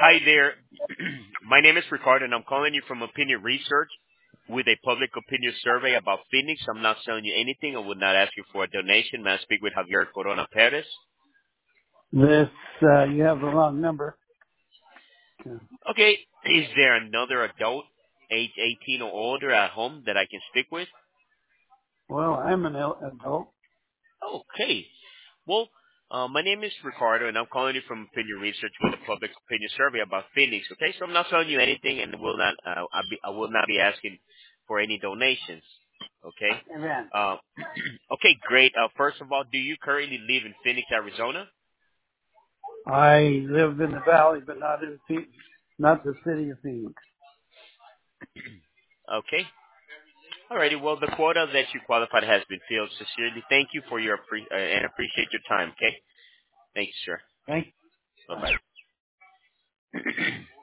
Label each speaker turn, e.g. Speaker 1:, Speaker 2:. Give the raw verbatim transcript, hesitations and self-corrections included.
Speaker 1: Hi there. My name is Ricardo, and I'm calling you from Opinion Research with a public opinion survey about Phoenix. I'm not selling you anything. I would not ask you for a donation. May I speak with Javier Corona Perez?
Speaker 2: This, uh, you have the wrong number.
Speaker 1: Okay. Is there another adult, age eighteen or older, at home that I can speak with?
Speaker 2: Well, I'm an el- adult.
Speaker 1: Okay. Well, uh, my name is Ricardo, and I'm calling you from Opinion Research with a public opinion survey about Phoenix. Okay, so I'm not selling you anything, and will not, uh, I, be, I will not be asking for any donations. Okay.
Speaker 2: Amen.
Speaker 1: Uh, okay, great. Uh, first of all, do you currently live in Phoenix, Arizona?
Speaker 2: I live in the valley, but not in Phoenix, not the city of Phoenix.
Speaker 1: Okay. Alrighty. Well, the quota that you qualified has been filled. Sincerely, thank you for your appre- uh, and appreciate your time. Okay. Thank you, sir.
Speaker 2: Thank
Speaker 1: Bye
Speaker 2: you.
Speaker 1: bye.